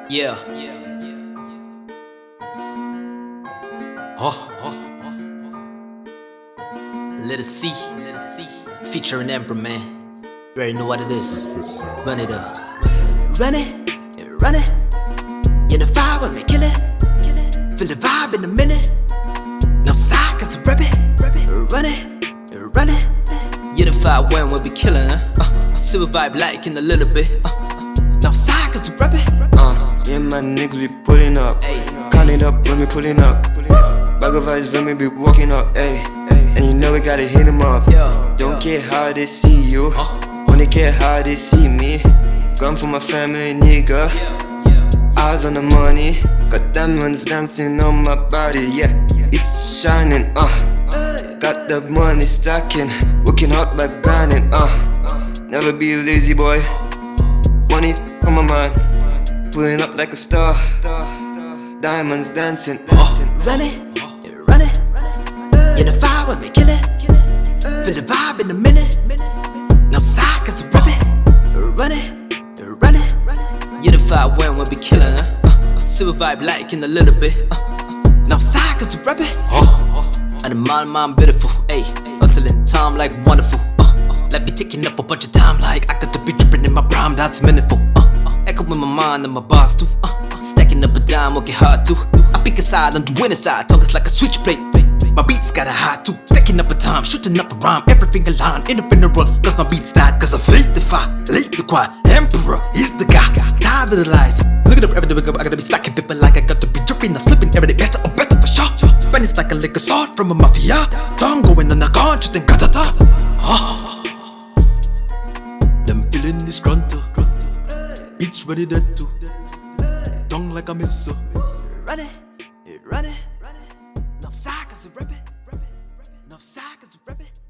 Yeah. Little C, featuring Emperor, man. You already know what it is. Run it up. Run it, run it. In the fire when we kill it. Feel the vibe in a minute. No side, cause to rap it. Run it, run it. In the fire when we be killing, silver vibe like in a little bit. No side, cause to rap it. Yeah, my niggas be pulling up. Calling up when we pulling up. Bag of vibes when we be walking up. And you know we gotta hit 'em up. Don't care how they see you, only care how they see me. Gone for my family, nigga. Eyes on the money, got diamonds dancing on my body. Yeah, it's shining. Got the money stacking, working hard by grinding. Never be a lazy boy. Money on my mind, pulling up like a star. Diamonds dancing. Run it, run it. In the fire when we kill it. Feel the vibe in a minute. No side, cause to rap it. Run it, run it. In the fire when we be killing, silver vibe like in a little bit. No side, cause to rap it. And the man beautiful, ayy. Hustling time like wonderful. Like be taking up a bunch of time like I got to be dripping in my prime, that's meaningful. Echo with my mind and my bars too. Stacking up a dime, working hard too. I pick a side on the winning side, talk it's like a switchblade. My beats got a high too. Stacking up a time, shooting up a rhyme, everything aligned in a funeral. Cause my beats died, cause I felt the fire, late the choir. Emperor is the guy, tired of the lies. Looking up every day, I gotta be stacking people like I got to be dripping, not slipping every day, better or better for sure. When it's like a liquor sword from a mafia, tongue going on a conch, then gratata. Them feeling this grunter, it's ready to do. Tongue like a missile. Run it, run it. No side, cause to rap it. No side, cause to rap it.